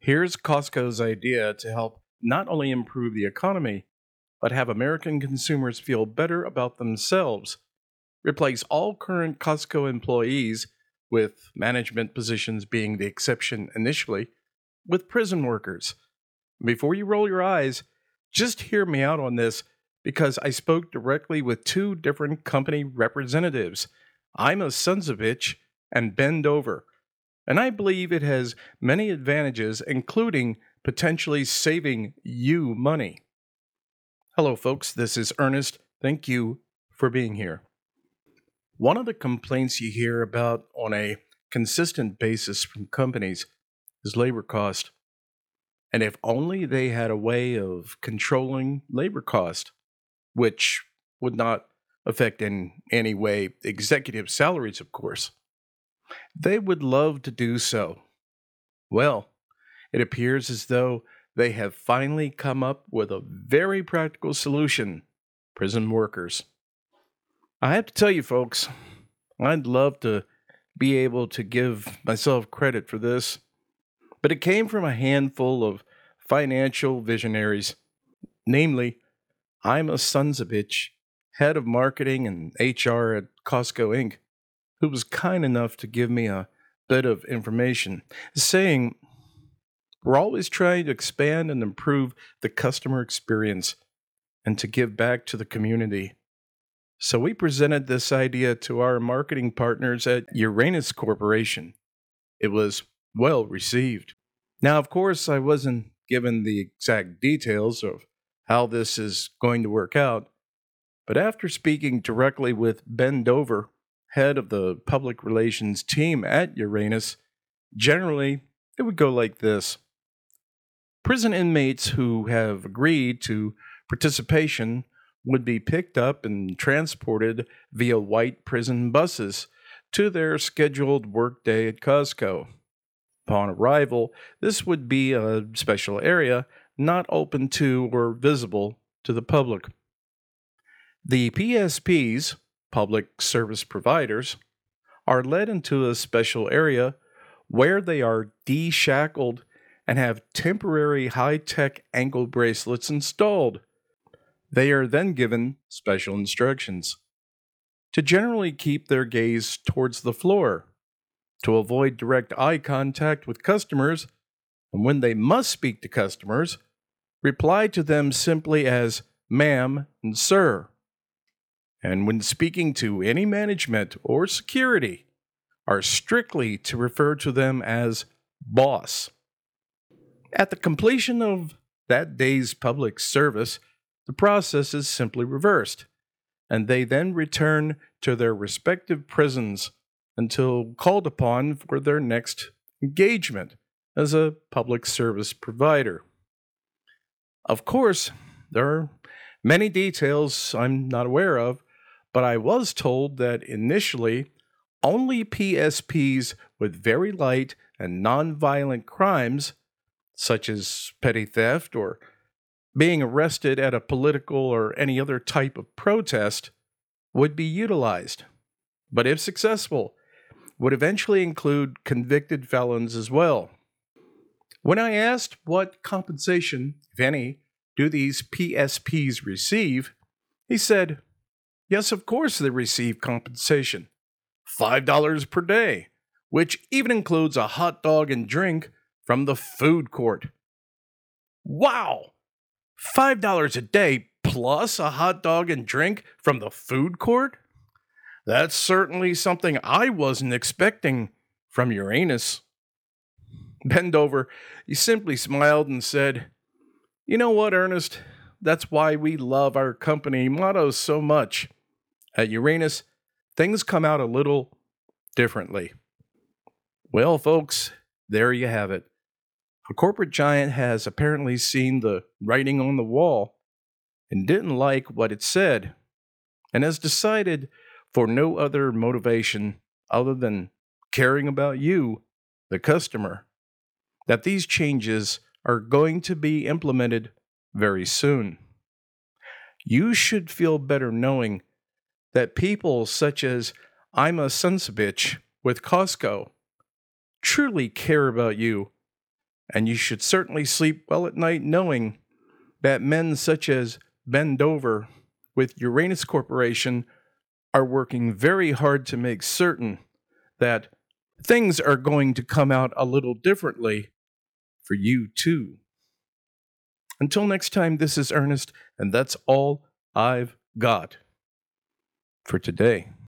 Here's Costco's idea to help not only improve the economy, but have American consumers feel better about themselves. Replace all current Costco employees, with management positions being the exception initially, with prison workers. Before you roll your eyes, just hear me out on this because I spoke directly with two different company representatives. I'm a sons of bitch and Bend Over. And I believe it has many advantages, including potentially saving you money. Hello, folks. This is Ernest. Thank you for being here. One of the complaints you hear about on a consistent basis from companies is labor cost. And if only they had a way of controlling labor cost, which would not affect in any way executive salaries, of course. They would love to do so. Well, it appears as though they have finally come up with a very practical solution: prison workers. I have to tell you, folks, I'd love to be able to give myself credit for this, but it came from a handful of financial visionaries. Namely, I'm a sons of bitch, head of marketing and HR at Costco Inc., who was kind enough to give me a bit of information, saying, we're always trying to expand and improve the customer experience and to give back to the community. So we presented this idea to our marketing partners at Uranus Corporation. It was well received. Now, of course, I wasn't given the exact details of how this is going to work out, but after speaking directly with Ben Dover, head of the public relations team at Uranus, generally it would go like this. Prison inmates who have agreed to participation would be picked up and transported via white prison buses to their scheduled workday at Costco. Upon arrival, this would be a special area not open to or visible to the public. The PSPs, public service providers, are led into a special area where they are de-shackled and have temporary high-tech ankle bracelets installed. They are then given special instructions to generally keep their gaze towards the floor, to avoid direct eye contact with customers, and when they must speak to customers, reply to them simply as ma'am and sir. And when speaking to any management or security, are strictly to refer to them as boss. At the completion of that day's public service, the process is simply reversed, and they then return to their respective prisons until called upon for their next engagement as a public service provider. Of course, there are many details I'm not aware of, but I was told that initially only PSPs with very light and non-violent crimes, such as petty theft or being arrested at a political or any other type of protest, would be utilized, but if successful, would eventually include convicted felons as well. When I asked what compensation, if any, do these PSPs receive, he said, yes, of course they receive compensation. $5 per day, which even includes a hot dog and drink from the food court. Wow! $5 a day plus a hot dog and drink from the food court? That's certainly something I wasn't expecting from Uranus. Bend over, he simply smiled and said, you know what, Ernest? That's why we love our company motto so much. At Uranus, things come out a little differently. Well, folks, there you have it. A corporate giant has apparently seen the writing on the wall and didn't like what it said, and has decided, for no other motivation other than caring about you, the customer, that these changes are going to be implemented very soon. You should feel better knowing that people such as I'm a sons of bitch with Costco truly care about you And you should certainly sleep well at night knowing that men such as Ben Dover with Uranus Corporation are working very hard to make certain that things are going to come out a little differently for you too. Until next time, this is Ernest, and that's all I've got for today.